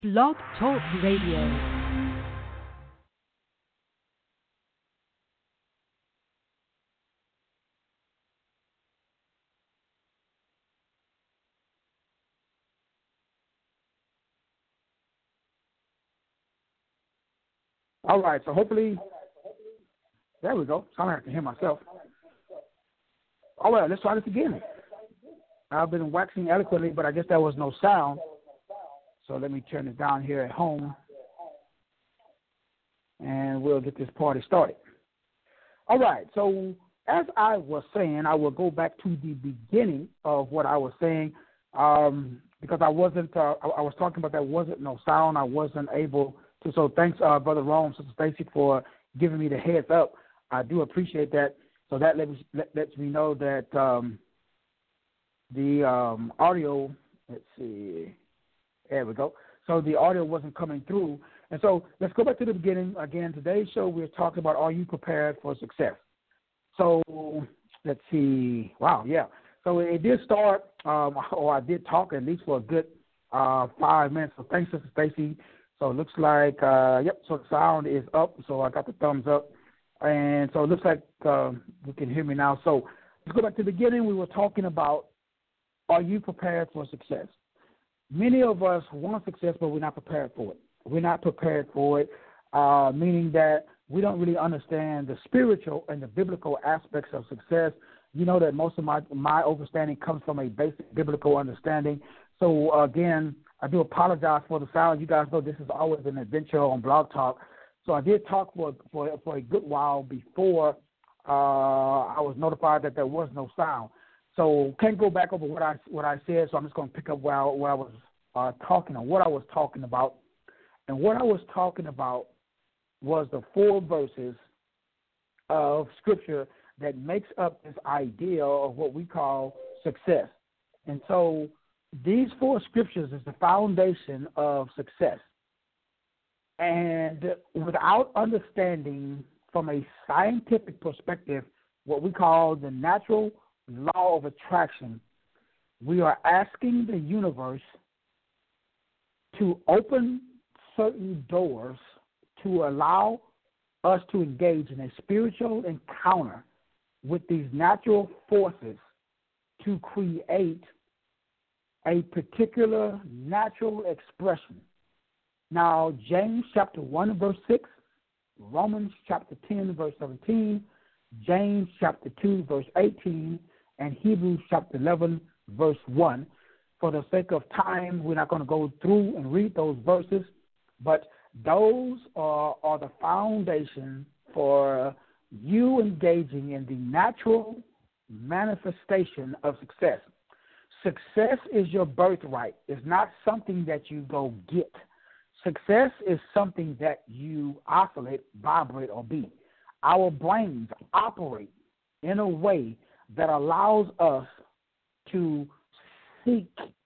Blog Talk Radio. All right, so hopefully, there we go. So I don't have to hear myself. All right, let's try this again. I've been waxing eloquently, but I guess there was no sound. So let me turn it down here at home, and we'll get this party started. All right, so as I was saying, I will go back to the beginning of what I was saying because I wasn't. I was talking about there wasn't no sound. I wasn't able to. So thanks, Brother Rome, Sister Stacy, for giving me the heads up. I do appreciate that. So that lets me know that the audio. Let's see. There we go. So the audio wasn't coming through. And so let's go back to the beginning. Again, today's show, we're talking about, are you prepared for success? So let's see. Wow, yeah. So it did start, or I did talk at least for a good 5 minutes. So thanks, Sister Stacy. So it looks like, yep, so the sound is up. So I got the thumbs up. And so it looks like you can hear me now. So let's go back to the beginning. We were talking about, are you prepared for success? Many of us want success, but we're not prepared for it. We're not prepared for it, meaning that we don't really understand the spiritual and the biblical aspects of success. You know that most of my understanding comes from a basic biblical understanding. So, again, I do apologize for the sound. You guys know this is always an adventure on Blog Talk. So I did talk for a good while before I was notified that there was no sound. So can't go back over what I said, so I'm just going to pick up where I was talking on what I was talking about. And what I was talking about was the 4 verses of Scripture that makes up this idea of what we call success. And so these 4 Scriptures is the foundation of success. And without understanding from a scientific perspective what we call the natural law of attraction, we are asking the universe to open certain doors to allow us to engage in a spiritual encounter with these natural forces to create a particular natural expression. Now, James chapter 1, verse 6, Romans chapter 10, verse 17, James chapter 2, verse 18, and Hebrews chapter 11, verse 1. For the sake of time, we're not going to go through and read those verses, but those are the foundation for you engaging in the natural manifestation of success. Success is your birthright. It's not something that you go get. Success is something that you oscillate, vibrate, or be. Our brains operate in a way that allows us to seek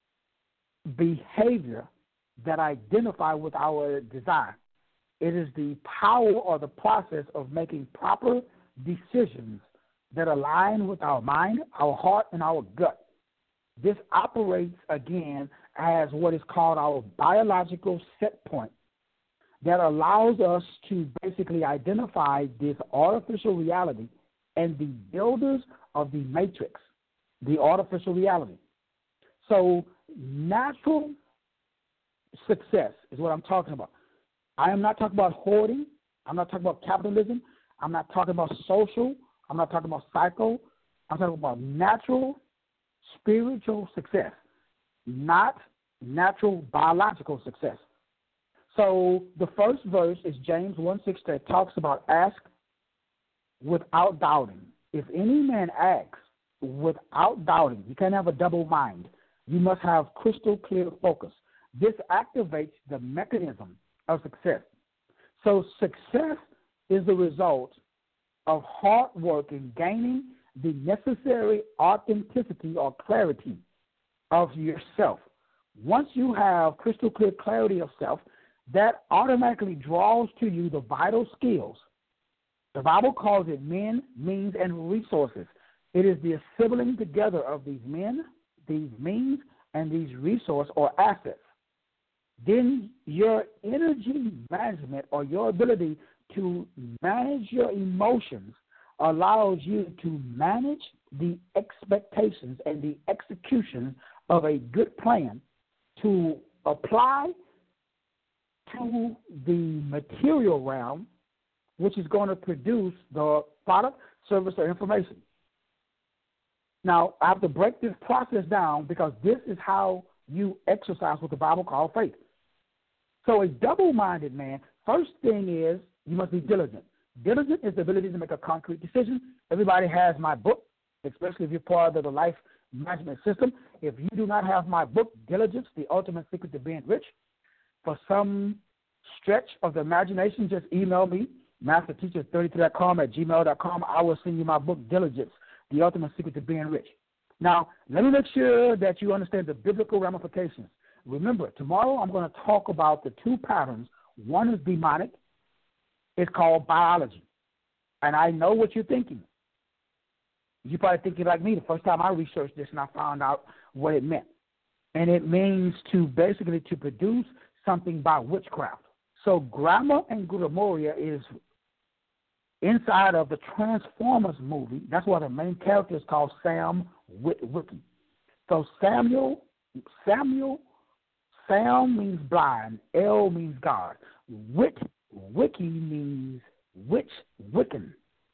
behavior that identify with our desire. It is the power or the process of making proper decisions that align with our mind, our heart, and our gut. This operates, again, as what is called our biological set point that allows us to basically identify this artificial reality and the builders of the matrix, the artificial reality. So natural success is what I'm talking about. I am not talking about hoarding. I'm not talking about capitalism. I'm not talking about social. I'm not talking about psycho. I'm talking about natural spiritual success, not natural biological success. So the first verse is James 1:6 that talks about ask without doubting. If any man asks without doubting, you can't have a double mind. You must have crystal clear focus. This activates the mechanism of success. So success is the result of hard work in gaining the necessary authenticity or clarity of yourself. Once you have crystal clear clarity of self, that automatically draws to you the vital skills. The Bible calls it men, means, and resources. It is the assembling together of these men, these means, and these resources or assets. then your energy management or your ability to manage your emotions allows you to manage the expectations and the execution of a good plan to apply to the material realm, which is going to produce the product, service, or information. Now, I have to break this process down because this is how you exercise what the Bible calls faith. So a double-minded man, first thing is you must be diligent. Diligent is the ability to make a concrete decision. Everybody has my book, especially if you're part of the life management system. If you do not have my book, Diligence, The Ultimate Secret to Being Rich, for some stretch of the imagination, just email me, masterteacher33.com@gmail.com. I will send you my book, Diligence, The Ultimate Secret to Being Rich. Now, let me make sure that you understand the biblical ramifications. Remember, tomorrow I'm going to talk about the two patterns. One is demonic. It's called biology. And I know what you're thinking. You're probably thinking like me. The first time I researched this and I found out what it meant. And it means to basically to produce something by witchcraft. So Grammar and Grumoria is inside of the Transformers movie. That's why the main character is called Sam Witwicky. So Sam means blind. L means God. Wiki means witch, Wiccan.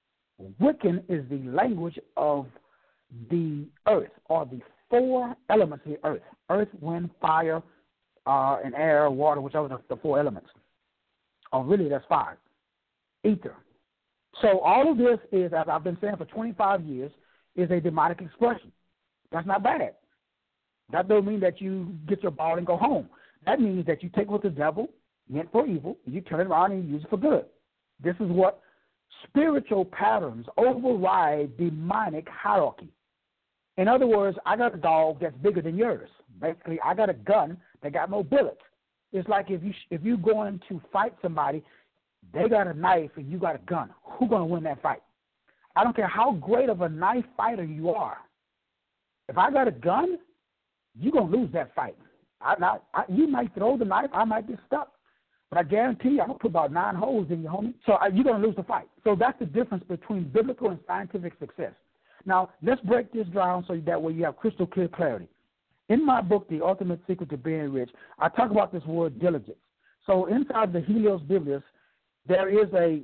Wiccan is the language of the earth, or the four elements of the earth. Earth, wind, fire, and air, water, whichever the four elements. Oh, really, that's five. Ether. So all of this is, as I've been saying for 25 years, is a demonic expression. That's not bad. That doesn't mean that you get your ball and go home. That means that you take what the devil meant for evil, and you turn it around and use it for good. This is what spiritual patterns override demonic hierarchy. In other words, I got a dog that's bigger than yours. Basically, I got a gun that got no bullets. It's like if you going to fight somebody, they got a knife and you got a gun. Who's going to win that fight? I don't care how great of a knife fighter you are. If I got a gun, you're going to lose that fight. You might throw the knife, I might get stuck. But I guarantee you, I'm going to put about 9 holes in you, homie. So you're going to lose the fight. So that's the difference between biblical and scientific success. Now, let's break this down so that way you have crystal clear clarity. In my book, The Ultimate Secret to Being Rich, I talk about this word diligence. So inside the Helios Biblius, there is a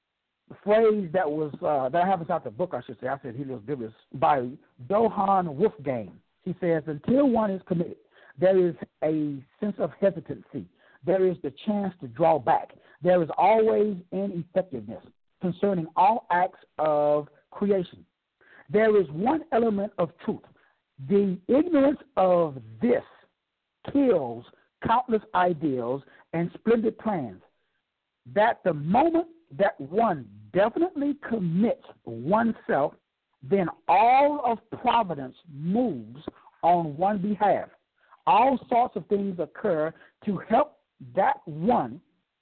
phrase that was that I have inside the book, I should say. I said Helios Biblius, by Johann Wolfgang. He says, until one is committed, there is a sense of hesitancy. There is the chance to draw back. There is always ineffectiveness concerning all acts of creation. There is one element of truth. The ignorance of this kills countless ideals and splendid plans. That the moment that one definitely commits oneself, then all of providence moves on one behalf. All sorts of things occur to help that one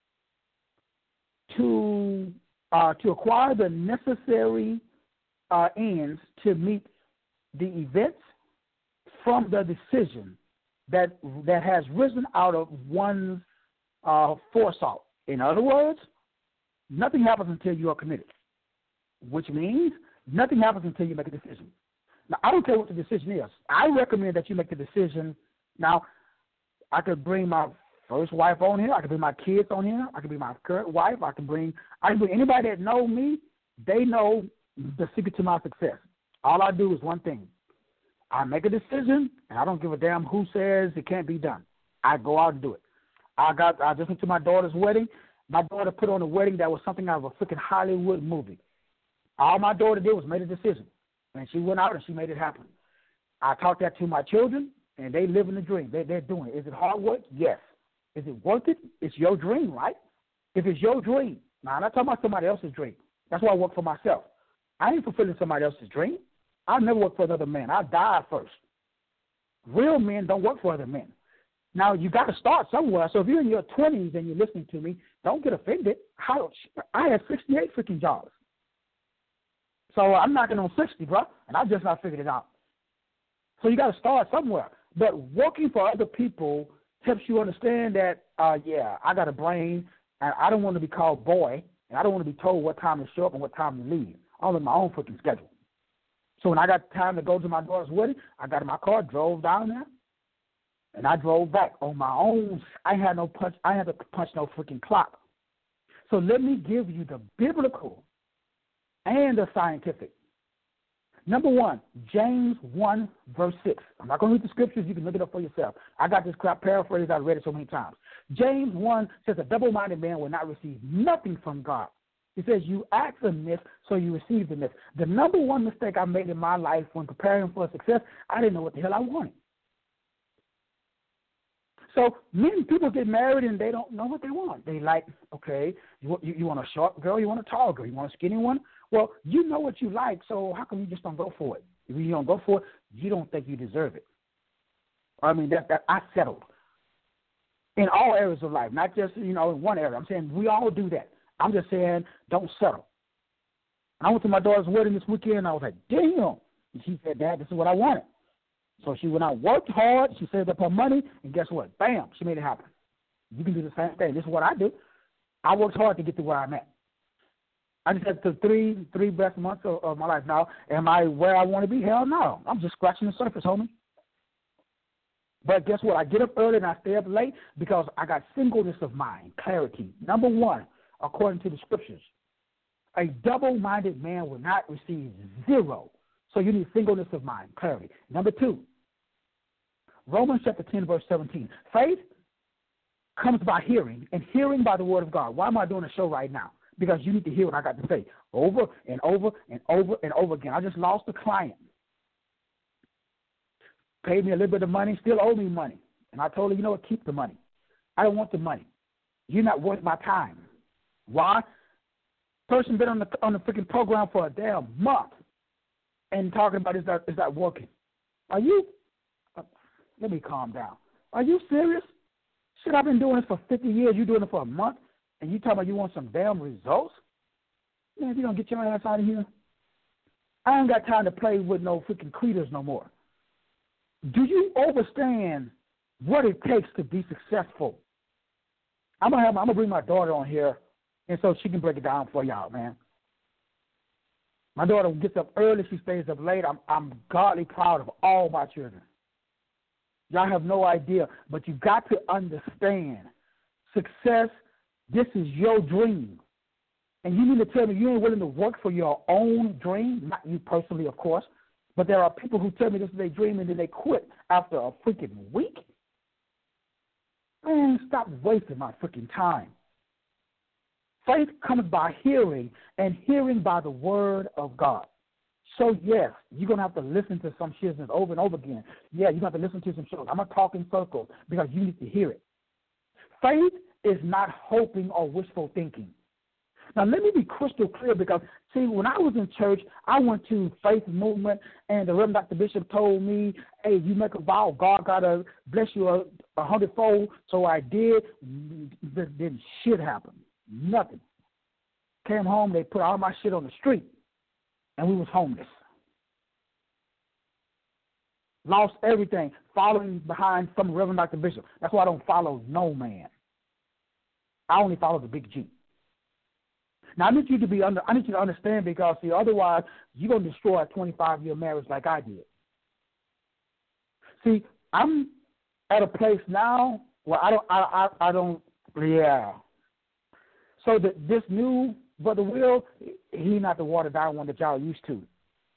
to acquire the necessary ends to meet the events from the decision that has risen out of one's foresight. In other words, nothing happens until you are committed, which means nothing happens until you make a decision. Now, I don't care what the decision is. I recommend that you make the decision. Now, I could bring my first wife on here. I could bring my kids on here. I could bring my current wife. I can bring anybody that know me. They know the secret to my success. All I do is one thing. I make a decision, and I don't give a damn who says it can't be done. I go out and do it. I just went to my daughter's wedding. My daughter put on a wedding that was something out of a freaking Hollywood movie. All my daughter did was made a decision, and she went out and she made it happen. I talked that to my children, and they live in the dream. They're doing it. Is it hard work? Yes. Is it worth it? It's your dream, right? If it's your dream. Now, I'm not talking about somebody else's dream. That's why I work for myself. I ain't fulfilling somebody else's dream. I'll never work for another man. I'll die first. Real men don't work for other men. Now, you got to start somewhere. So if you're in your 20s and you're listening to me, don't get offended. I had 68 freaking jobs. So I'm knocking on 60, bro, and I just not figured it out. So you got to start somewhere. But working for other people helps you understand that, I got a brain, and I don't want to be called boy, and I don't want to be told what time to show up and what time to leave. I'm on my own freaking schedule. So when I got time to go to my daughter's wedding, I got in my car, drove down there, and I drove back on my own. I had to punch no freaking clock. So let me give you the biblical and the scientific. Number one, James 1, verse 6. I'm not going to read the scriptures. You can look it up for yourself. I got this crap paraphrased. I've read it so many times. James 1 says a double-minded man will not receive nothing from God. He says you ask amiss, so you receive amiss. The number one mistake I made in my life when preparing for success, I didn't know what the hell I wanted. So many people get married and they don't know what they want. They like, okay, you want a short girl, you want a tall girl, you want a skinny one? Well, you know what you like, so how come you just don't go for it? If you don't go for it, you don't think you deserve it. I mean, that I settled in all areas of life, not just, in one area. I'm saying we all do that. I'm just saying don't settle. I went to my daughter's wedding this weekend, and I was like, damn. And she said, Dad, this is what I wanted. So she went out, worked hard, she saved up her money, and guess what? Bam, she made it happen. You can do the same thing. This is what I do. I worked hard to get to where I'm at. I just had the three best months of my life now. Am I where I want to be? Hell no. I'm just scratching the surface, homie. But guess what? I get up early and I stay up late because I got singleness of mind, clarity. Number one, according to the scriptures, a double-minded man will not receive zero. So you need singleness of mind, clarity. Number two, Romans chapter 10, verse 17. Faith comes by hearing, and hearing by the word of God. Why am I doing a show right now? Because you need to hear what I got to say over and over and over and over again. I just lost a client. Paid me a little bit of money, still owe me money. And I told her, you know what, keep the money. I don't want the money. You're not worth my time. Why? Person been on the freaking program for a damn month and talking about is that working. Are you? Let me calm down. Are you serious? Shit, I've been doing this for 50 years. You doing it for a month, and you talking about you want some damn results? Man, if you don't get your ass out of here, I ain't got time to play with no freaking cleaters no more. Do you understand what it takes to be successful? I'm gonna bring my daughter on here, and so she can break it down for y'all, man. My daughter gets up early, she stays up late. I'm godly proud of all my children. Y'all have no idea, but you got to understand success. This is your dream, and you need to tell me you ain't willing to work for your own dream, not you personally, of course. But there are people who tell me this is their dream and then they quit after a freaking week. Man, stop wasting my freaking time. Faith comes by hearing, and hearing by the word of God. So, yes, you're going to have to listen to some shit over and over again. Yeah, you're going to have to listen to some shows. I'm going to talk in circles because you need to hear it. Faith is not hoping or wishful thinking. Now, let me be crystal clear because, see, when I was in church, I went to Faith Movement, and the Reverend Dr. Bishop told me, hey, you make a vow, God got to bless you a hundredfold. So I did. Then shit happened. Nothing. Came home, they put all my shit on the street, and we was homeless. Lost everything, following behind some Reverend Dr. Bishop. That's why I don't follow no man. I only follow the big G. Now, I need you to understand because, see, otherwise you're going to destroy a 25-year marriage like I did. See, I'm at a place now where I don't. So this new Brother Will, he not the watered down one that y'all used to.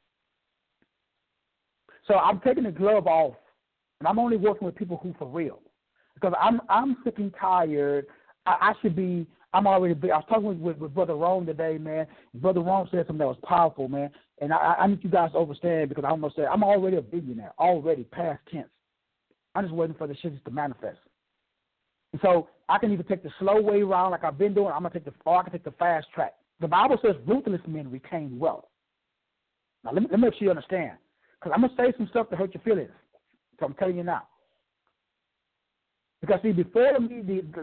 So I'm taking the glove off, and I'm only working with people who for real. Because I'm sick and tired. I should be. I'm already big. I was talking with Brother Rome today, man. Brother Rome said something that was powerful, man. And I need you guys to understand because I almost said I'm already a billionaire, already past tense. I'm just waiting for the shit to manifest. And so I can either take the slow way around like I've been doing, or I can take the fast track. The Bible says ruthless men retain wealth. Now let me make sure you understand, because I'm gonna say some stuff to hurt your feelings. So I'm telling you now. Because, see, before me,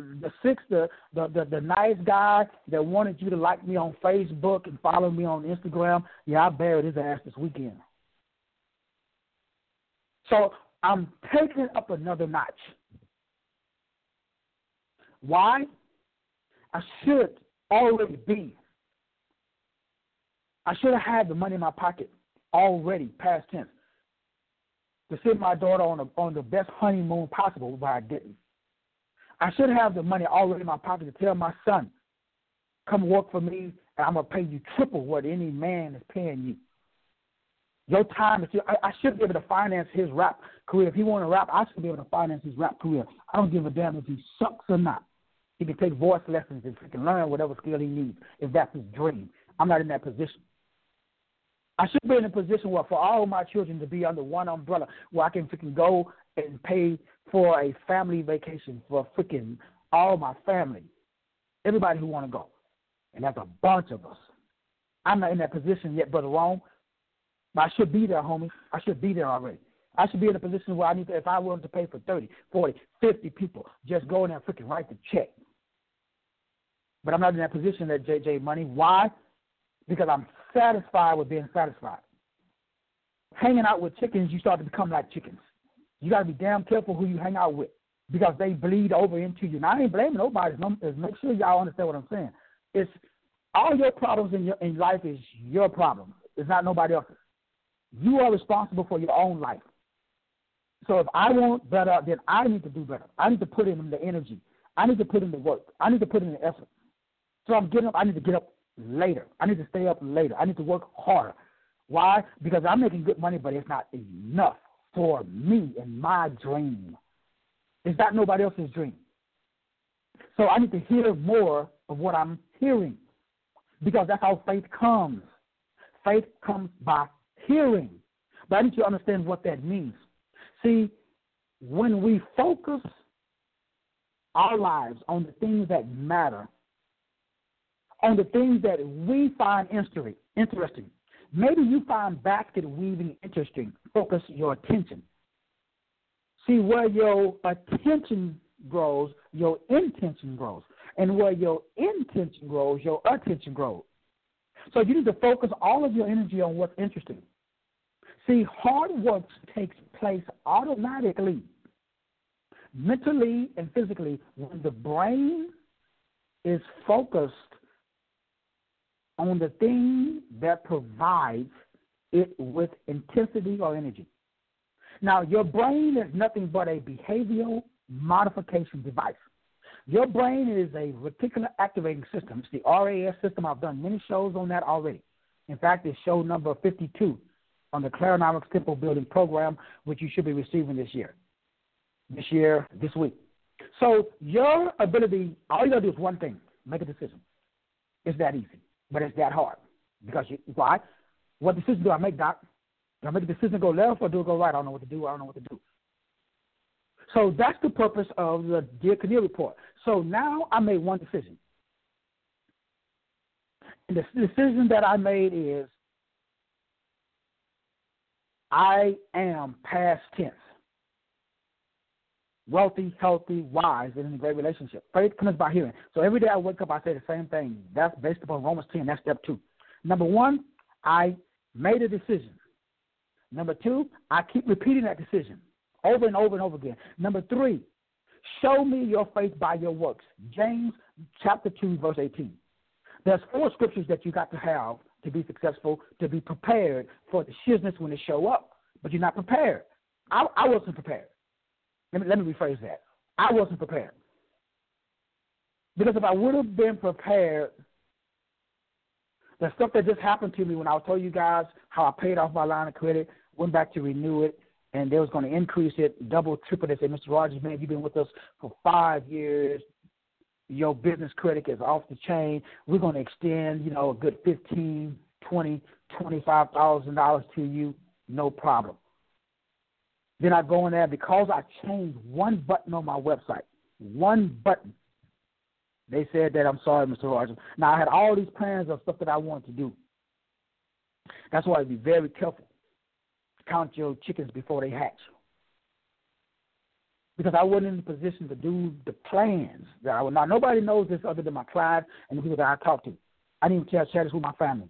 the nice guy that wanted you to like me on Facebook and follow me on Instagram, yeah, I buried his ass this weekend. So I'm taking it up another notch. Why? I should already be. I should have had the money in my pocket already, past tense, to send my daughter on the best honeymoon possible, but I didn't. I should have the money already in my pocket to tell my son, come work for me, and I'm going to pay you triple what any man is paying you. Your time is I should be able to finance his rap career. If he want to rap, I should be able to finance his rap career. I don't give a damn if he sucks or not. He can take voice lessons and he can learn whatever skill he needs if that's his dream. I'm not in that position. I should be in a position where for all my children to be under one umbrella where I can freaking go and pay for a family vacation for freaking all my family, everybody who want to go. And that's a bunch of us. I'm not in that position yet, Brother Rome. But I should be there, homie. I should be there already. I should be in a position where I need to, if I wanted to pay for 30, 40, 50 people, just go in there and freaking write the check. But I'm not in that position at JJ Money. Why? Because I'm satisfied with being satisfied. Hanging out with chickens, you start to become like chickens. You got to be damn careful who you hang out with because they bleed over into you. Now, I ain't blaming nobody. Make sure y'all understand what I'm saying. It's all your problems in life is your problem. It's not nobody else's. You are responsible for your own life. So if I want better, then I need to do better. I need to put in the energy. I need to put in the work. I need to put in the effort. So I'm getting up. I need to get up later. I need to stay up later. I need to work harder. Why? Because I'm making good money, but it's not enough for me and my dream. It's not nobody else's dream. So I need to hear more of what I'm hearing because that's how faith comes. Faith comes by hearing. But I need you to understand what that means. See, when we focus our lives on the things that matter, on the things that we find interesting, maybe you find basket weaving interesting. Focus your attention. See, where your attention grows, your intention grows. And where your intention grows, your attention grows. So you need to focus all of your energy on what's interesting. See, hard work takes place automatically, mentally and physically, when the brain is focused on the thing that provides it with intensity or energy. Now, your brain is nothing but a behavioral modification device. Your brain is a reticular activating system. It's the RAS system. I've done many shows on that already. In fact, it's show number 52 on the Clarinomics Temple Building Program, which you should be receiving this week. So your ability, all you got to do is one thing, make a decision. It's that easy, but it's that hard. Because why? What decision do I make, Doc? Do I make a decision to go left or do I go right? I don't know what to do. So that's the purpose of the Dear Kinnear report. So now I made one decision. And the decision that I made is I am past tense. Wealthy, healthy, wise, and in a great relationship. Faith comes by hearing. So every day I wake up, I say the same thing. That's based upon Romans 10. That's step 2. Number 1, I made a decision. Number 2, I keep repeating that decision over and over and over again. Number 3, show me your faith by your works. James chapter 2, verse 18. There's 4 scriptures that you got to have to be successful, to be prepared for the shizness when they show up. But you're not prepared. I wasn't prepared. Let me rephrase that. I wasn't prepared. Because if I would have been prepared, the stuff that just happened to me when I told you guys how I paid off my line of credit, went back to renew it, and they was going to increase it, double, triple. They said, Mr. Rogers, man, you've been with us for 5 years. Your business credit is off the chain. We're going to extend, a good $15,000, $20,000, $25,000 to you, no problem. Then I go in there because I changed one button on my website, one button. They said that, I'm sorry, Mr. Rogers. Now, I had all these plans of stuff that I wanted to do. That's why I'd be very careful. Count your chickens before they hatch. Because I wasn't in the position to do the plans that I would. Now, nobody knows this other than my clients and the people that I talk to. I didn't even share this with my family.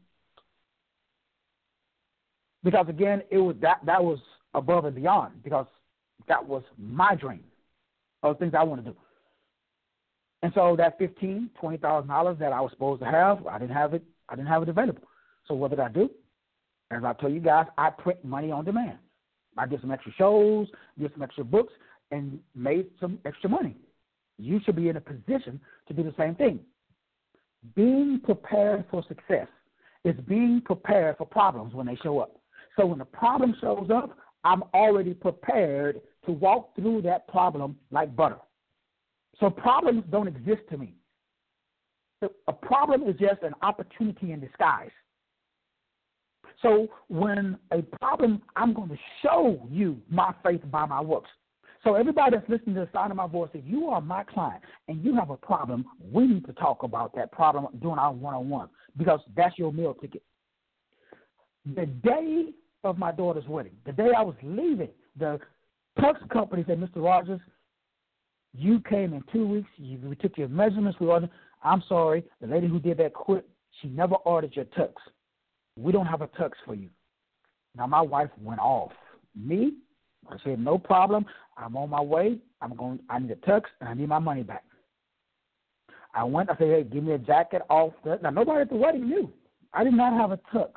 Because, again, it was that was above and beyond, because that was my dream of things I want to do. And so that $20,000 that I was supposed to have, I didn't have it available. So what did I do? As I told you guys, I print money on demand. I did some extra shows, did some extra books, and made some extra money. You should be in a position to do the same thing. Being prepared for success is being prepared for problems when they show up. So when the problem shows up, I'm already prepared to walk through that problem like butter. So problems don't exist to me. A problem is just an opportunity in disguise. So when a problem, I'm going to show you my faith by my works. So everybody that's listening to the sound of my voice, if you are my client and you have a problem, we need to talk about that problem during our one-on-one because that's your meal ticket. The day of my daughter's wedding, the day I was leaving, the tux company said, Mr. Rogers, you came in 2 weeks. We took your measurements. I'm sorry. The lady who did that quit. She never ordered your tux. We don't have a tux for you. Now, my wife went off. Me, I said, no problem. I'm on my way. I need a tux, and I need my money back. I went. I said, hey, give me a jacket off. Now, nobody at the wedding knew. I did not have a tux.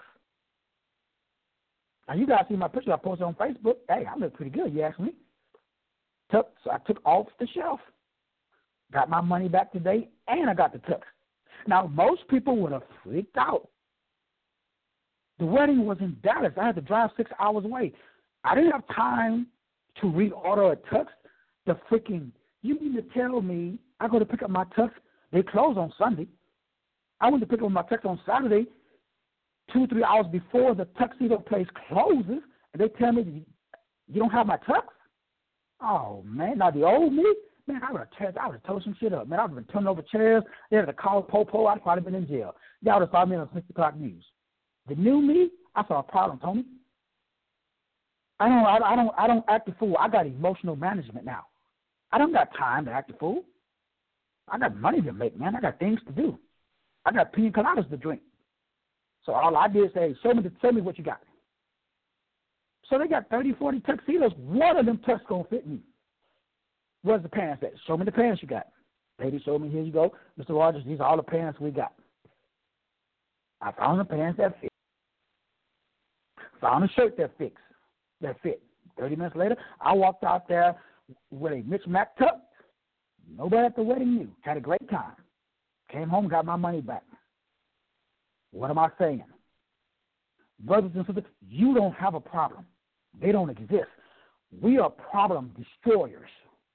Now, you guys see my picture I posted on Facebook. Hey, I look pretty good, you ask me. So I took off the shelf, got my money back today, and I got the tux. Now, most people would have freaked out. The wedding was in Dallas. I had to drive 6 hours away. I didn't have time to reorder a tux. You mean to tell me I go to pick up my tux? They close on Sunday. I went to pick up my tux on Saturday, 2-3 hours before the tuxedo place closes, and they tell me you don't have my tux? Oh, man. Now, the old me, man, I would have tore some shit up. Man, I would have been turning over chairs. They had to call Popo. I'd probably been in jail. Y'all would have saw me on 6 o'clock news. The new me, I saw a problem, Tony. I don't act a fool. I got emotional management now. I don't got time to act a fool. I got money to make, man. I got things to do. I got pina coladas to drink. So all I did is say, show me what you got. So they got 30, 40 tuxedos. One of them tux going to fit me. Where's the pants at? Show me the pants you got. Lady showed me, here you go. Mr. Rogers, these are all the pants we got. I found the pants that fit. Found a shirt that fit. 30 minutes later, I walked out there with a Mitch Mac tux. Nobody at the wedding knew. Had a great time. Came home, got my money back. What am I saying? Brothers and sisters, you don't have a problem. They don't exist. We are problem destroyers.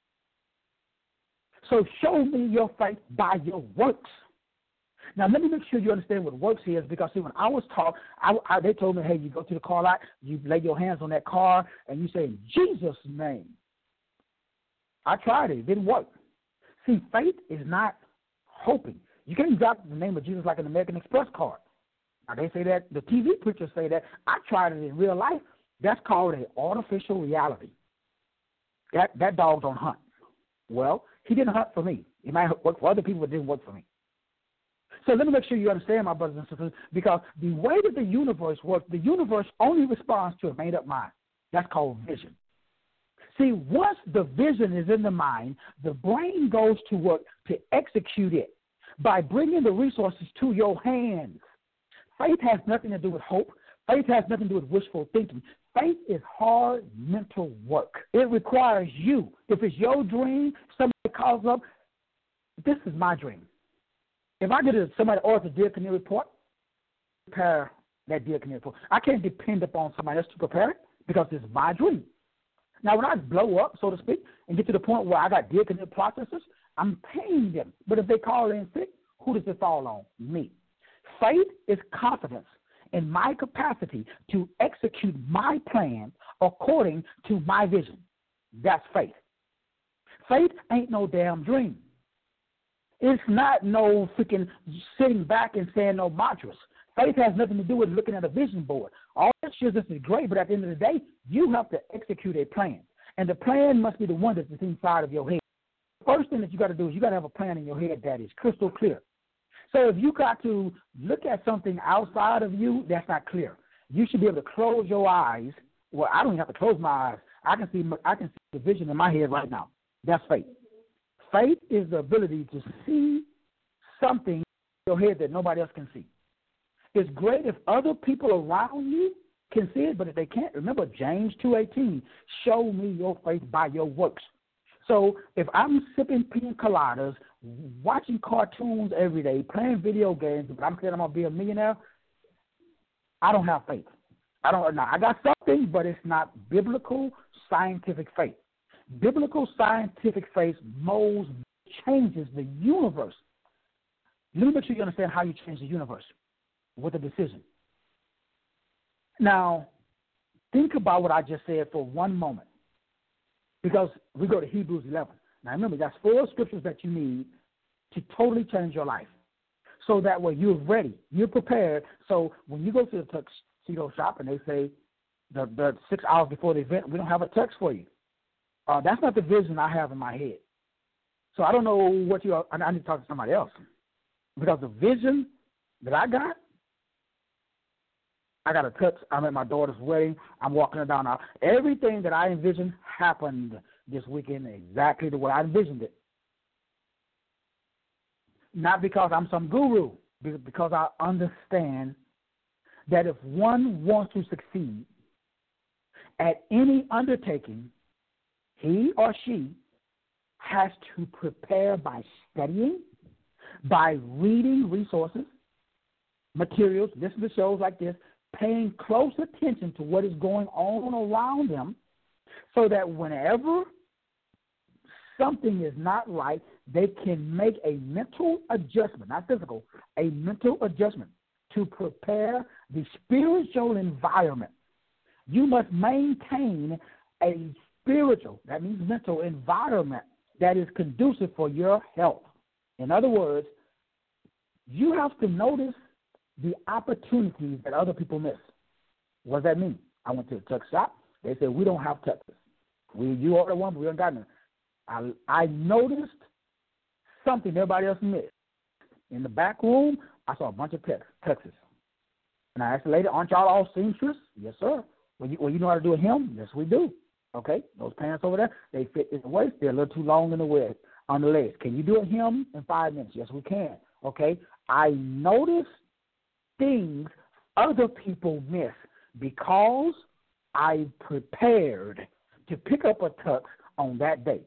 So show me your faith by your works. Now, let me make sure you understand what works is, because, see, when I was taught, they told me, hey, you go to the car lot, you lay your hands on that car, and you say, in Jesus' name. I tried it. It didn't work. See, faith is not hoping. You can't drop the name of Jesus like an American Express card. Now, they say that. The TV preachers say that. I tried it in real life. That's called an artificial reality. That dog don't hunt. Well, he didn't hunt for me. He might work for other people, but it didn't work for me. So let me make sure you understand, my brothers and sisters, because the way that the universe works, the universe only responds to a made-up mind. That's called vision. See, once the vision is in the mind, the brain goes to work to execute it by bringing the resources to your hands. Faith has nothing to do with hope. Faith has nothing to do with wishful thinking. Faith is hard mental work. It requires you. If it's your dream, somebody calls up, this is my dream. If I get somebody orders a Dear Canary report, prepare that Dear Canary report. I can't depend upon somebody else to prepare it because it's my dream. Now, when I blow up, so to speak, and get to the point where I got Dear Canary processors, I'm paying them. But if they call in sick, who does it fall on? Me. Faith is confidence in my capacity to execute my plan according to my vision. That's faith. Faith ain't no damn dream. It's not no freaking sitting back and saying no mantras. Faith has nothing to do with looking at a vision board. All that shit is great, but at the end of the day, you have to execute a plan. And the plan must be the one that's inside of your head. The first thing that you got to do is you got to have a plan in your head that is crystal clear. So if you got to look at something outside of you, that's not clear. You should be able to close your eyes. Well, I don't even have to close my eyes. I can see the vision in my head right now. That's faith. Faith is the ability to see something in your head that nobody else can see. It's great if other people around you can see it, but if they can't, remember James 2:18, show me your faith by your works. So if I'm sipping pina coladas, watching cartoons every day, playing video games, but I'm saying I'm going to be a millionaire, I don't have faith. I got something, but it's not biblical scientific faith. Biblical scientific faith molds, changes the universe. Let me make sure you understand how you change the universe with a decision. Now, think about what I just said for one moment, because we go to Hebrews 11. Now, remember, that's 4 scriptures that you need to totally change your life, so that way you're ready, you're prepared. So when you go to the tuxedo shop and they say the 6 hours before the event, we don't have a tux for you. That's not the vision I have in my head. So I don't know what I need to talk to somebody else, because the vision that I got a tux. I'm at my daughter's wedding. I'm walking her down now. Everything that I envisioned happened this weekend exactly the way I envisioned it. Not because I'm some guru, because I understand that if one wants to succeed at any undertaking, he or she has to prepare by studying, by reading resources, materials, listening to shows like this, paying close attention to what is going on around them, so that whenever something is not right, they can make a mental adjustment, not physical, a mental adjustment to prepare the spiritual environment. You must maintain a spiritual, that means mental environment that is conducive for your health. In other words, you have to notice the opportunities that other people miss. What does that mean? I went to a tux shop. They said, we don't have tuxes. You order one, but we don't got none. I noticed something everybody else missed. In the back room, I saw a bunch of tuxes. And I asked the lady, aren't y'all all seamstress? Yes, sir. Well, you know how to do a hem? Yes, we do. Okay, those pants over there, they fit in the waist. They're a little too long in the waist, on the legs. Can you do a hem in 5 minutes? Yes, we can. Okay, I noticed things other people miss because I prepared to pick up a tux on that day.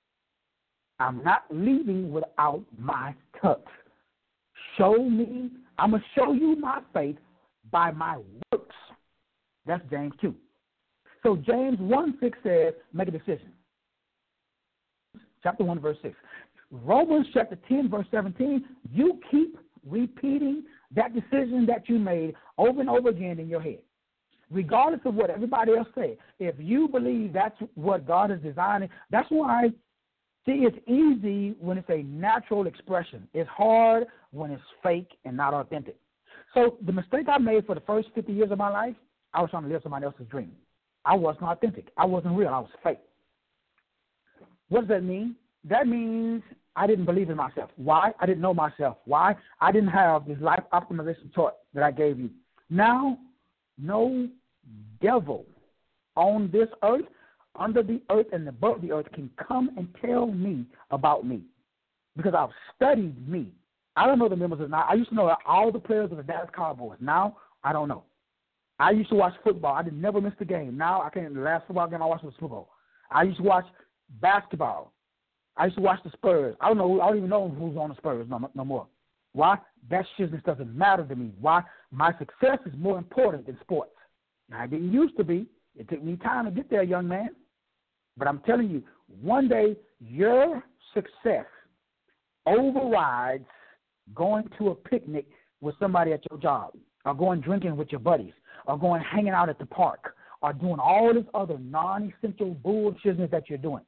I'm not leaving without my tux. Show me, I'm going to show you my faith by my works. That's James 2. So James 1:6 says, make a decision. Chapter 1, verse 6. Romans chapter 10, verse 17, you keep repeating that decision that you made over and over again in your head, regardless of what everybody else says. If you believe that's what God is designing, that's why, see, it's easy when it's a natural expression. It's hard when it's fake and not authentic. So the mistake I made for the first 50 years of my life, I was trying to live somebody else's dream. I wasn't authentic. I wasn't real. I was fake. What does that mean? That means I didn't believe in myself. Why? I didn't know myself. Why? I didn't have this life optimization chart that I gave you. Now, no devil on this earth, under the earth, and above the earth can come and tell me about me, because I've studied me. I don't know the members of now. I used to know all the players of the Dallas Cowboys. Now, I don't know. I used to watch football. I never missed a game. Now, I can't. The last football game I watched was Super Bowl. I used to watch basketball. I used to watch the Spurs. I don't even know who's on the Spurs no more. Why? That shit just doesn't matter to me. Why? My success is more important than sports. Now, it didn't used to be. It took me time to get there, young man. But I'm telling you, one day your success overrides going to a picnic with somebody at your job, or going drinking with your buddies, or going hanging out at the park, or doing all this other non-essential bullshit that you're doing.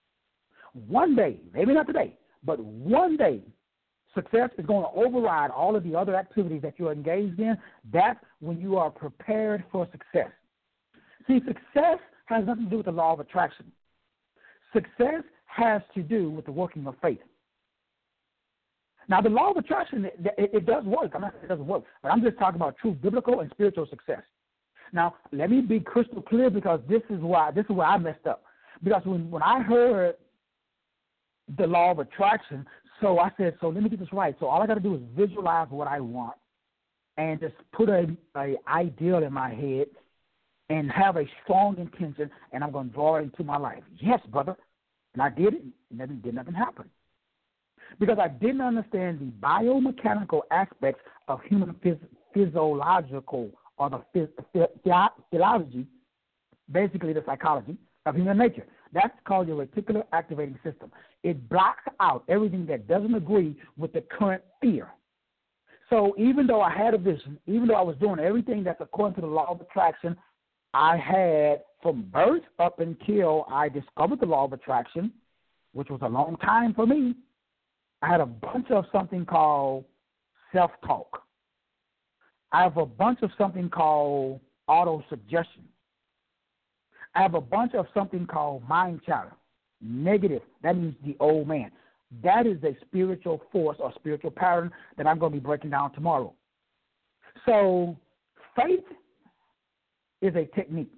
One day, maybe not today, but one day, success is going to override all of the other activities that you're engaged in. That's when you are prepared for success. See, success has nothing to do with the law of attraction. Success has to do with the working of faith. Now, the law of attraction, it does work. I'm not saying it doesn't work, but I'm just talking about true biblical and spiritual success. Now, let me be crystal clear, because this is where I messed up. Because when I heard the law of attraction. So I said, so let me get this right. So all I got to do is visualize what I want and just put a ideal in my head and have a strong intention, and I'm going to draw it into my life. Yes, brother. And I did it, and nothing happen. Because I didn't understand the biomechanical aspects of human physiological, or the theology, basically the psychology of human nature. That's called your reticular activating system. It blocks out everything that doesn't agree with the current fear. So even though I had a vision, even though I was doing everything that's according to the law of attraction, I had from birth up until I discovered the law of attraction, which was a long time for me, I had a bunch of something called self-talk. I have a bunch of something called auto-suggestion. I have a bunch of something called mind chatter, negative. That means the old man. That is a spiritual force or spiritual pattern that I'm going to be breaking down tomorrow. So faith is a technique.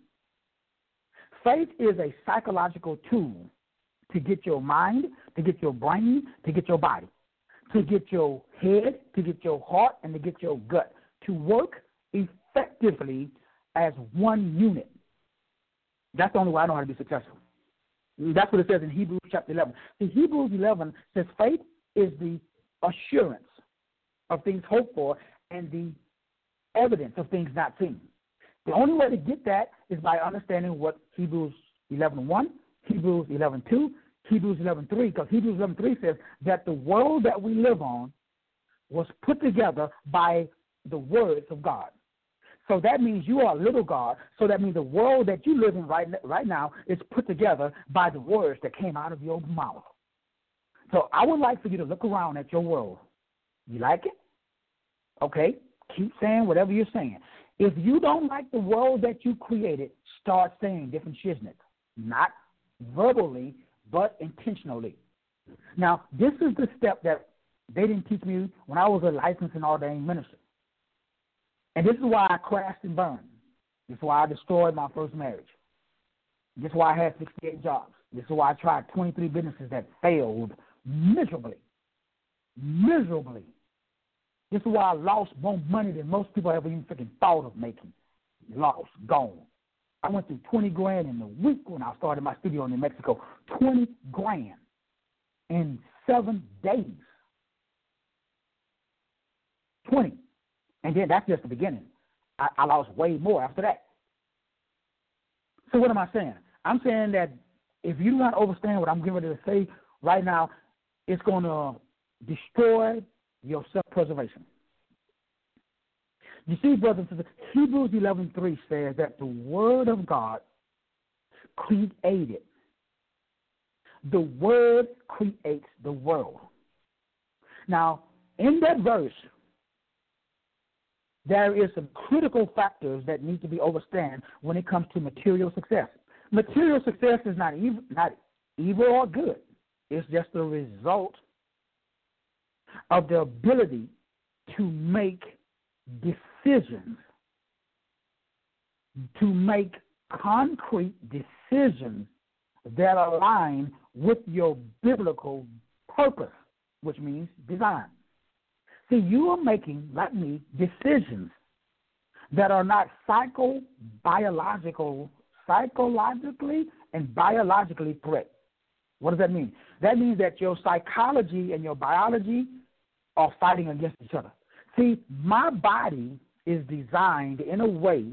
Faith is a psychological tool to get your mind, to get your brain, to get your body, to get your head, to get your heart, and to get your gut to work effectively as one unit. That's the only way I know how to be successful. That's what it says in Hebrews chapter 11. See, Hebrews 11 says faith is the assurance of things hoped for and the evidence of things not seen. The only way to get that is by understanding what Hebrews 11:1, Hebrews 11:2, Hebrews 11:3, because Hebrews 11:3 says that the world that we live on was put together by the words of God. So that means you are a little God. So that means the world that you live in right now is put together by the words that came out of your mouth. So I would like for you to look around at your world. You like it? Okay. Keep saying whatever you're saying. If you don't like the world that you created, start saying different shiznit. Not verbally, but intentionally. Now, this is the step that they didn't teach me when I was a licensed and ordained minister. And this is why I crashed and burned. This is why I destroyed my first marriage. This is why I had 68 jobs. This is why I tried 23 businesses that failed miserably. Miserably. This is why I lost more money than most people ever even freaking thought of making. Lost, gone. I went through 20 grand in a week when I started my studio in New Mexico. 20 grand in 7 days. 20. And then that's just the beginning. I lost way more after that. So what am I saying? I'm saying that if you do not understand what I'm getting ready to say right now, it's going to destroy your self-preservation. You see, brothers and sisters, Hebrews 11:3 says that the Word of God created. The Word creates the world. Now, in that verse, there is some critical factors that need to be understood when it comes to material success. Material success is not evil or good. It's just the result of the ability to make decisions, to make concrete decisions that align with your biblical purpose, which means design. See, you are making, like me, decisions that are not psychologically and biologically correct. What does that mean? That means that your psychology and your biology are fighting against each other. See, my body is designed in a way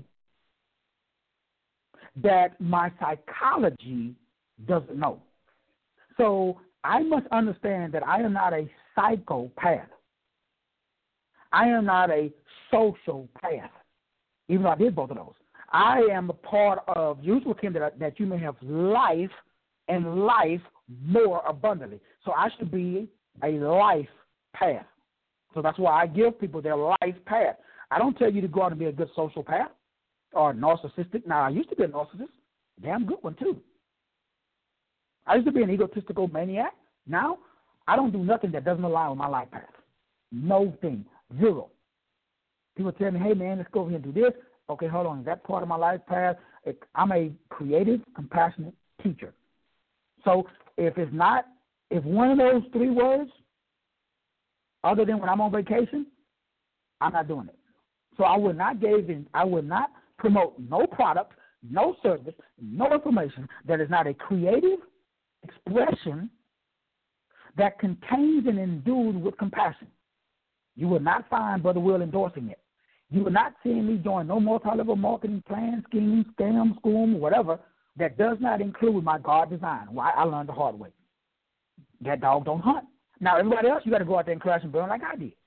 that my psychology doesn't know. So I must understand that I am not a psychopath. I am not a social path, even though I did both of those. I am a part of usual kingdom that you may have life and life more abundantly. So I should be a life path. So that's why I give people their life path. I don't tell you to go out and be a good social path or narcissistic. Now, I used to be a narcissist. Damn good one, too. I used to be an egotistical maniac. Now, I don't do nothing that doesn't align with my life path. No thing. Zero. People tell me, hey, man, let's go over here and do this. Okay, hold on. Is that part of my life path? I'm a creative, compassionate teacher. So if it's not If one of those 3 words, other than when I'm on vacation, I'm not doing it. So I would not promote no product, no service, no information that is not a creative expression that contains and endued with compassion. You will not find Brother Will endorsing it. You will not see me join no multi-level marketing plan, scheme, scam, school, whatever, that does not include my God design. Why? I learned the hard way. That dog don't hunt. Now, everybody else, you got to go out there and crash and burn like I did.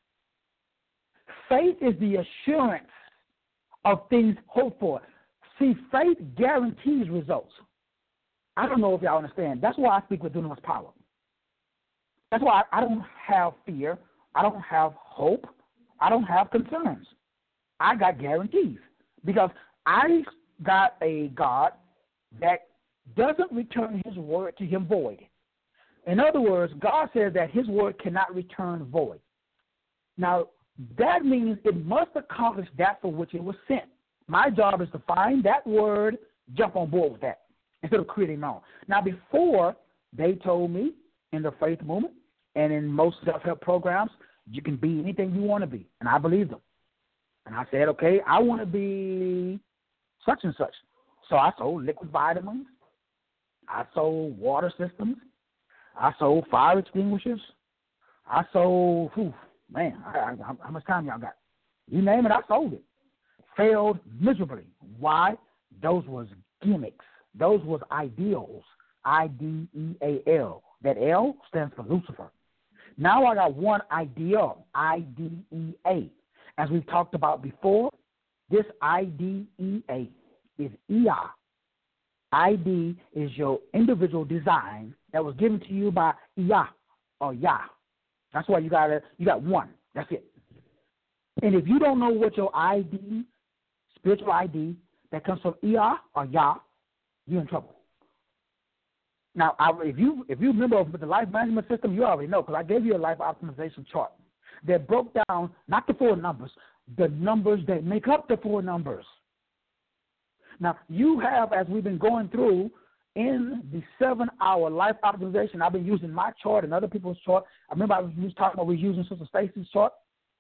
Faith is the assurance of things hoped for. See, faith guarantees results. I don't know if y'all understand. That's why I speak with dunamis power. That's why I don't have fear. I don't have hope. I don't have concerns. I got guarantees because I got a God that doesn't return his word to him void. In other words, God says that his word cannot return void. Now, that means it must accomplish that for which it was sent. My job is to find that word, jump on board with that, instead of creating my own. Now, before, they told me in the faith movement and in most self-help programs, you can be anything you want to be, and I believed them. And I said, okay, I want to be such and such. So I sold liquid vitamins. I sold water systems. I sold fire extinguishers. I sold, how much time y'all got? You name it, I sold it. Failed miserably. Why? Those was gimmicks. Those was ideals. I-D-E-A-L. That L stands for Lucifer. Now I got one ideal, I-D-E-A. As we've talked about before, this I-D-E-A is I-A. ID is your individual design that was given to you by Yah or Yah. That's why you got one. That's it. And if you don't know what your ID, spiritual ID, that comes from Yah or Yah, you're in trouble. Now, if you remember with the life management system, you already know because I gave you a life optimization chart that broke down not the 4 numbers, the numbers that make up the 4 numbers. Now, you have, as we've been going through in the 7-hour life optimization, I've been using my chart and other people's chart. I remember I was talking about we were using Sister Stacy's chart,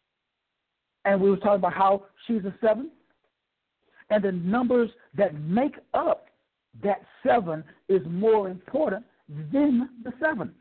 and we were talking about how she's a 7, and the numbers that make up that 7 is more important than the 7.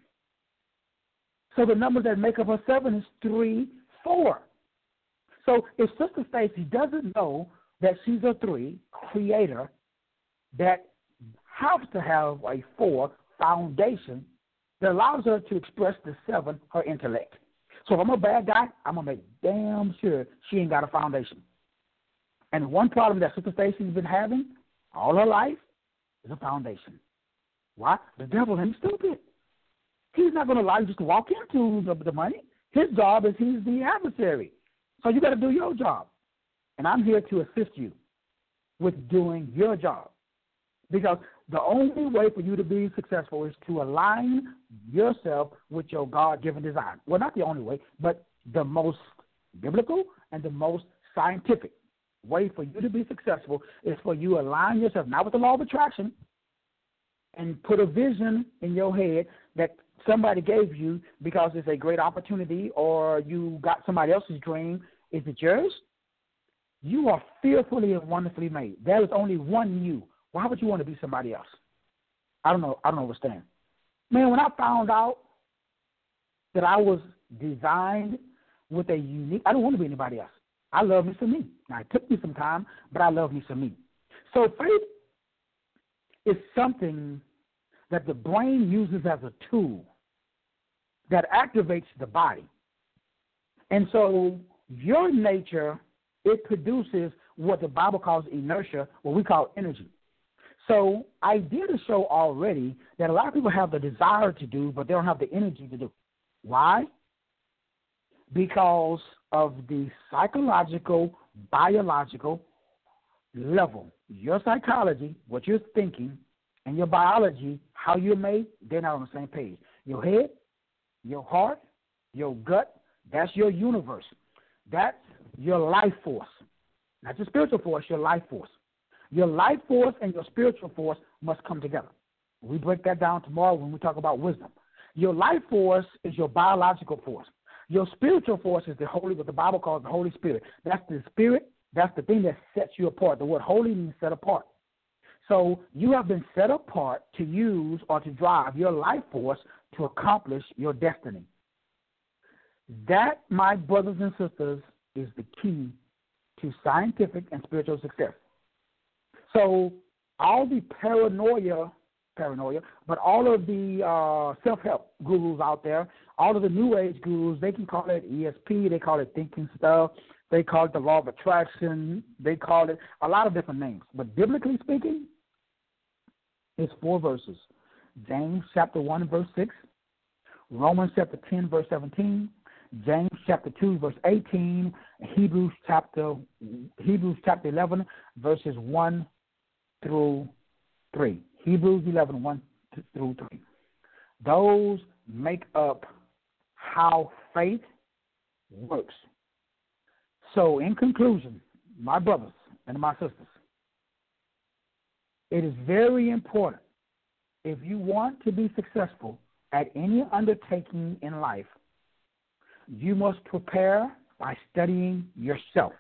So the numbers that make up a 7 is 3, 4. So if Sister Stacy doesn't know that she's a 3 creator that has to have a 4 foundation that allows her to express the 7, her intellect. So if I'm a bad guy, I'm going to make damn sure she ain't got a foundation. And one problem that Sister Stacy's been having all her life is a foundation. Why? The devil ain't stupid. He's not going to allow you just to walk into the money. His job is he's the adversary. So you got to do your job. And I'm here to assist you with doing your job. Because the only way for you to be successful is to align yourself with your God-given design. Well, not the only way, but the most biblical and the most scientific way for you to be successful is for you to align yourself, not with the law of attraction, and put a vision in your head that somebody gave you because it's a great opportunity or you got somebody else's dream. Is it yours? You are fearfully and wonderfully made. There is only one you. Why would you want to be somebody else? I don't understand. Man, when I found out that I was designed with a unique, I don't want to be anybody else. I love me some me. Now, it took me some time, but I love me some me. So faith is something that the brain uses as a tool that activates the body. And so your nature, it produces what the Bible calls inertia, what we call energy. So I did a show already that a lot of people have the desire to do, but they don't have the energy to do. Why? Because of the psychological, biological level. Your psychology, what you're thinking, and your biology, how you're made, they're not on the same page. Your head, your heart, your gut, that's your universe. That's your life force. Not your spiritual force, your life force. Your life force and your spiritual force must come together. We break that down tomorrow when we talk about wisdom. Your life force is your biological force. Your spiritual force is what the Bible calls the Holy Spirit. That's the spirit. That's the thing that sets you apart. The word holy means set apart. So you have been set apart to use or to drive your life force to accomplish your destiny. That, my brothers and sisters, is the key to scientific and spiritual success. So all the paranoia, but all of the self-help gurus out there, all of the New Age gurus, they can call it ESP, they call it thinking stuff, they call it the law of attraction, they call it a lot of different names. But biblically speaking, it's 4 verses. James chapter 1, verse 6, Romans chapter 10, verse 17, James chapter 2, verse 18, Hebrews chapter 11, verses 1 through 3. Hebrews 11, 1 through 3. Those make up how faith works. So, in conclusion, my brothers and my sisters, it is very important, if you want to be successful at any undertaking in life, you must prepare by studying yourself,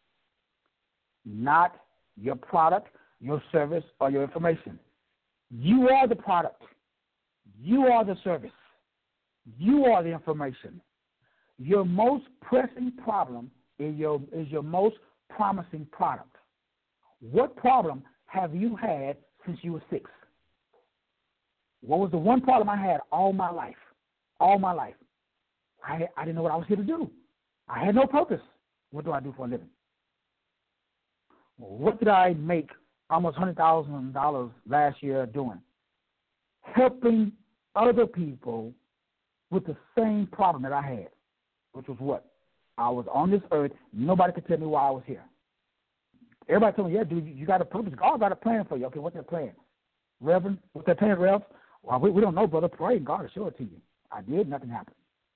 not your product, your service, or your information. You are the product. You are the service. You are the information. Your most pressing problem is your most promising product. What problem have you had since you were 6? What was the one problem I had all my life? All my life. I didn't know what I was here to do. I had no purpose. What do I do for a living? What did I make almost $100,000 last year doing? Helping other people with the same problem that I had, which was what? I was on this earth. Nobody could tell me why I was here. Everybody told me, yeah, dude, you got a purpose. God got a plan for you. Okay, what's that plan? Reverend, what's that plan, Rev? Well, we don't know, brother. Pray, God will show it to you. I did. Nothing happened.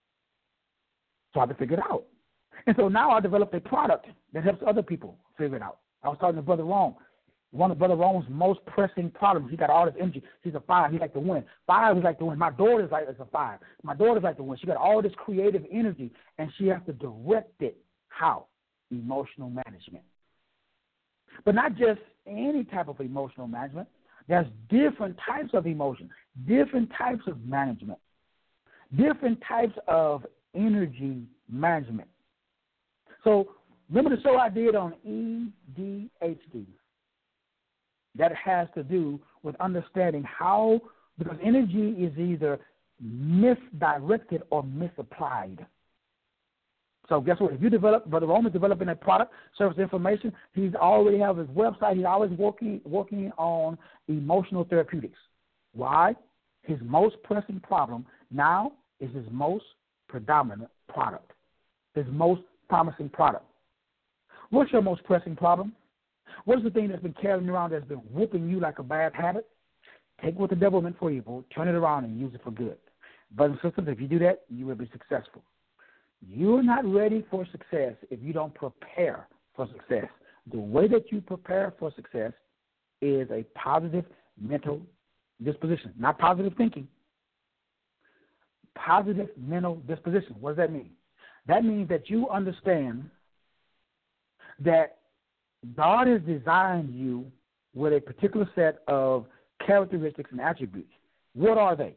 So I had to figure it out. And so now I developed a product that helps other people figure it out. I was talking to Brother Rome. One of Brother Rome's most pressing problems, he got all this energy. He's a 5. He like to win. 5, he like to win. My daughter's like a 5. My daughter's like to win. She got all this creative energy, and she has to direct it. How? Emotional management. But not just any type of emotional management. There's different types of emotion, different types of management, different types of energy management. So remember the show I did on EDHD? That has to do with understanding how, because energy is either misdirected or misapplied. So guess what? If you develop, Brother Rome is developing a product, service, information, he's already have his website. He's always working on emotional therapeutics. Why? His most pressing problem now is his most predominant product, his most promising product. What's your most pressing problem? What is the thing that's been carrying you around that's been whooping you like a bad habit? Take what the devil meant for evil, turn it around, and use it for good. Brothers and sisters, if you do that, you will be successful. You're not ready for success if you don't prepare for success. The way that you prepare for success is a positive mental disposition, not positive thinking. Positive mental disposition. What does that mean? That means that you understand that God has designed you with a particular set of characteristics and attributes. What are they?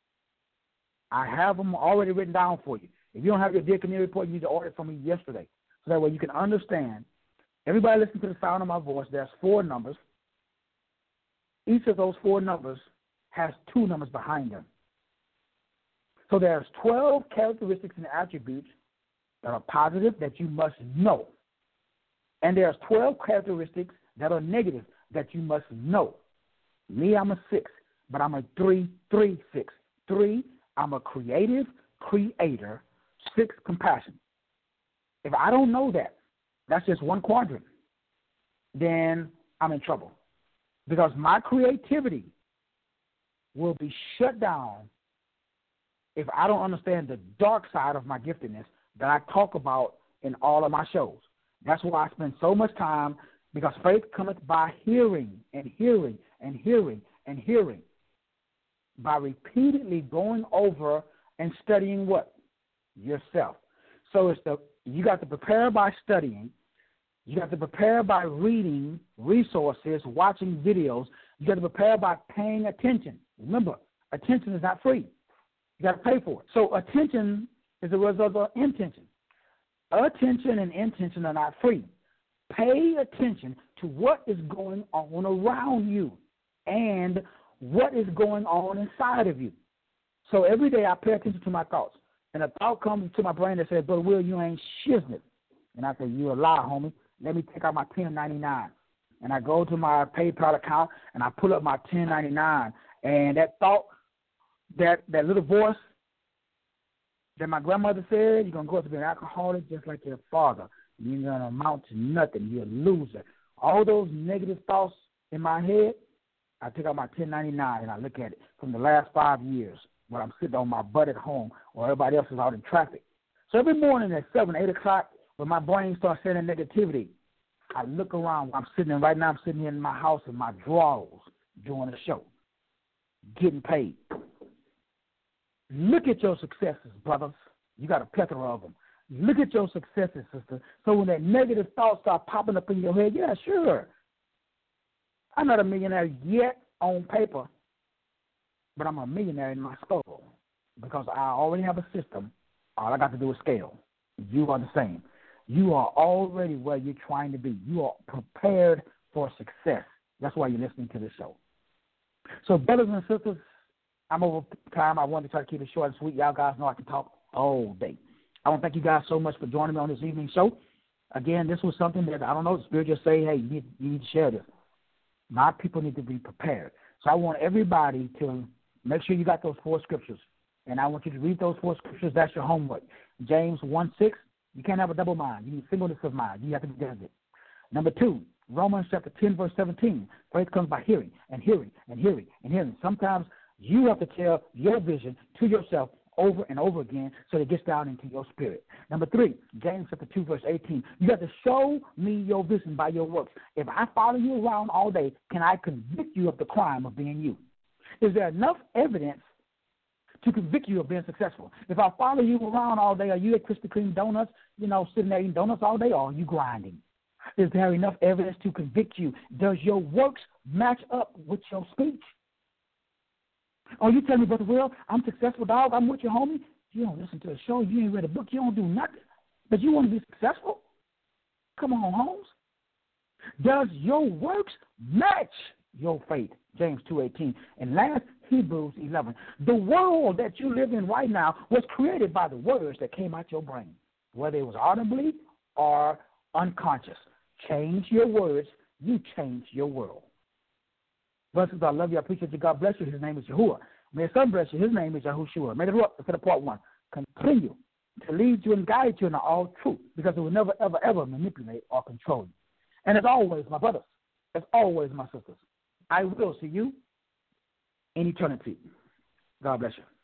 I have them already written down for you. If you don't have your Dear Community report, you need to order it from me yesterday. So that way you can understand. Everybody listen to the sound of my voice. There's 4 numbers. Each of those 4 numbers has 2 numbers behind them. So there's 12 characteristics and attributes that are positive that you must know. And there's 12 characteristics that are negative that you must know. Me, I'm a 6, but I'm a 3-3-6. 3, I'm a creative creator. 6, compassion. If I don't know that, that's just one quadrant, then I'm in trouble. Because my creativity will be shut down if I don't understand the dark side of my giftedness that I talk about in all of my shows. That's why I spend so much time, because faith cometh by hearing and hearing and hearing and hearing. by repeatedly going over and studying what? Yourself. So you got to prepare by studying. You got to prepare by reading resources, watching videos. You got to prepare by paying attention. Remember, attention is not free. You got to pay for it. So attention is a result of intention. Attention and intention are not free. Pay attention to what is going on around you and what is going on inside of you. So every day I pay attention to my thoughts. And a thought comes to my brain that says, Brother Will, you ain't shiznit. And I say, you a lie, homie. Let me take out my 1099. And I go to my PayPal account and I pull up my 1099. And that thought, that little voice that my grandmother said, you're going to grow up to be an alcoholic just like your father. You're going to amount to nothing. You're a loser. All those negative thoughts in my head, I take out my 1099 and I look at it from the last 5 years when I'm sitting on my butt at home or everybody else is out in traffic. So every morning at 7, 8 o'clock, when my brain starts sending negativity, I look around. I'm sitting here in my house in my drawers doing a show, getting paid. Look at your successes, brothers. You got a plethora of them. Look at your successes, sister. So when that negative thoughts start popping up in your head, yeah, sure. I'm not a millionaire yet on paper, but I'm a millionaire in my soul because I already have a system. All I got to do is scale. You are the same. You are already where you're trying to be. You are prepared for success. That's why you're listening to this show. So, brothers and sisters, I'm over time. I wanted to try to keep it short and sweet. Y'all guys know I can talk all day. I want to thank you guys so much for joining me on this evening show. Again, this was something that, I don't know, the Spirit just say, hey, you need to share this. My people need to be prepared. So I want everybody to make sure you got those 4 scriptures. And I want you to read those 4 scriptures. That's your homework. James 1:6, you can't have a double mind. You need singleness of mind. You have to be it. Number 2, Romans chapter 10, verse 17. Faith comes by hearing and hearing and hearing and hearing. Sometimes you have to tell your vision to yourself over and over again so it gets down into your spirit. Number 3, James chapter 2, verse 18. You got to show me your vision by your works. If I follow you around all day, can I convict you of the crime of being you? Is there enough evidence to convict you of being successful? If I follow you around all day, are you at Krispy Kreme Donuts, sitting there eating donuts all day, or are you grinding? Is there enough evidence to convict you? Does your works match up with your speech? Oh, you tell me, Brother Will, I'm successful, dog. I'm with you, homie. You don't listen to a show. You ain't read a book. You don't do nothing. But you want to be successful? Come on, Holmes. Does your works match your faith? James 2:18. And last, Hebrews 11. The world that you live in right now was created by the words that came out your brain, whether it was audibly or unconscious. Change your words, you change your world. Brothers, I love you. I appreciate you. God bless you. His name is Yahuwah. May His Son bless you. His name is Yahushua. May the Lord, for the part 1, continue to lead you and guide you in all truth, because it will never, ever, ever manipulate or control you. And as always, my brothers, as always, my sisters, I will see you in eternity. God bless you.